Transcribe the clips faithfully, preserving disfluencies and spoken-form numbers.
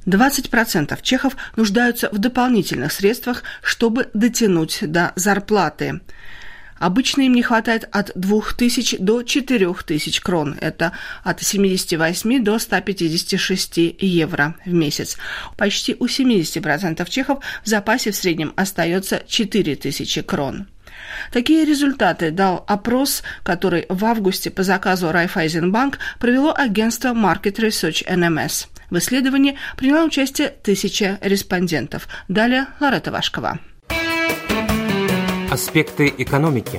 двадцать процентов чехов нуждаются в дополнительных средствах, чтобы дотянуть до зарплаты. Обычно им не хватает от двух тысяч до четырёх тысяч крон. Это от семидесяти восьми до ста пятидесяти шести евро в месяц. Почти у семидесяти процентов чехов в запасе в среднем остается четыре тысячи крон. Такие результаты дал опрос, который в августе по заказу Райффайзенбанк провело агентство Market Research эн эм эс. В исследовании приняла участие тысяча респондентов. Далее Ларета Вашкова. Аспекты экономики.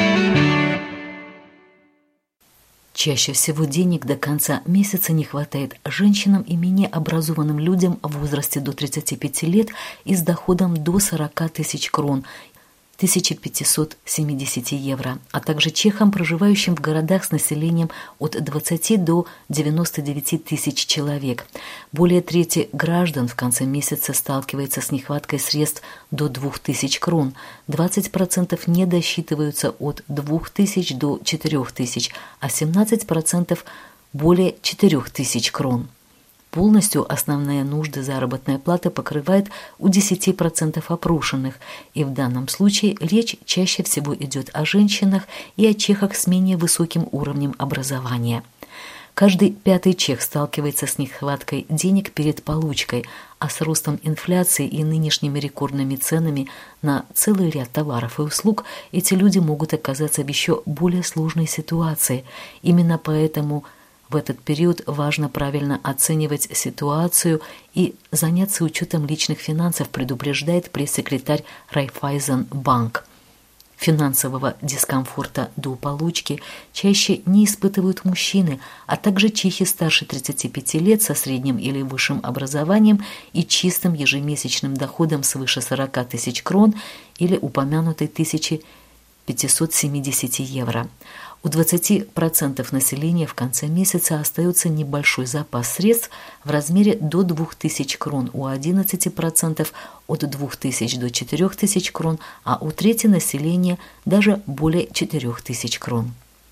Чаще всего денег до конца месяца не хватает женщинам и менее образованным людям в возрасте до тридцати пяти лет и с доходом до сорока тысяч крон, тысяча пятьсот семьдесят евро, а также чехам, проживающим в городах с населением от двадцати до девяноста девяти тысяч человек. Более трети граждан в конце месяца сталкивается с нехваткой средств до двух тысяч крон, двадцать процентов не досчитываются от двух тысяч до четырёх тысяч, а семнадцать процентов более четырёх тысяч крон. Полностью основные нужды заработной платы покрывает у десяти процентов опрошенных, и в данном случае речь чаще всего идет о женщинах и о чехах с менее высоким уровнем образования. Каждый пятый чех сталкивается с нехваткой денег перед получкой, а с ростом инфляции и нынешними рекордными ценами на целый ряд товаров и услуг эти люди могут оказаться в еще более сложной ситуации. Именно поэтому в этот период важно правильно оценивать ситуацию и заняться учетом личных финансов, предупреждает пресс-секретарь Райффайзенбанк. Финансового дискомфорта до получки чаще не испытывают мужчины, а также чехи старше тридцати пяти лет со средним или высшим образованием и чистым ежемесячным доходом свыше сорока тысяч крон или упомянутой тысячи пятисот семидесяти евро. У двадцати процентов населения в конце месяца остается небольшой запас средств в размере до двух тысяч крон, у одиннадцати процентов от двух тысяч до четырёх тысяч крон, а у трети населения даже более четырёх тысяч крон.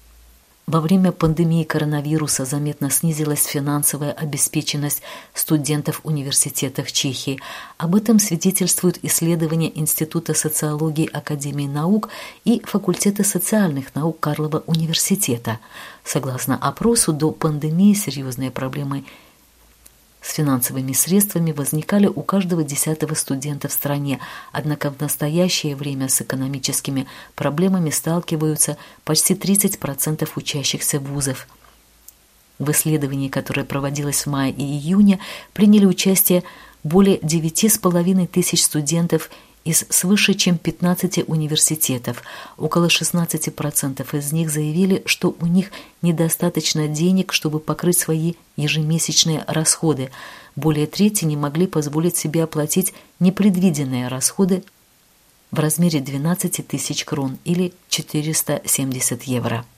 Во время пандемии коронавируса заметно снизилась финансовая обеспеченность студентов университетов Чехии. Об этом свидетельствуют исследования Института социологии Академии наук и Факультета социальных наук Карлова университета. Согласно опросу, до пандемии серьезные проблемы с финансовыми средствами возникали у каждого десятого студента в стране, однако в настоящее время с экономическими проблемами сталкиваются почти тридцать процентов учащихся вузов. В исследовании, которое проводилось в мае и июне, приняли участие более девяти с половиной тысяч студентов из свыше чем пятнадцати университетов. Около шестнадцати процентов из них заявили, что у них недостаточно денег, чтобы покрыть свои ежемесячные расходы. Более трети не могли позволить себе оплатить непредвиденные расходы в размере двенадцати тысяч крон или четырёхсот семидесяти евро.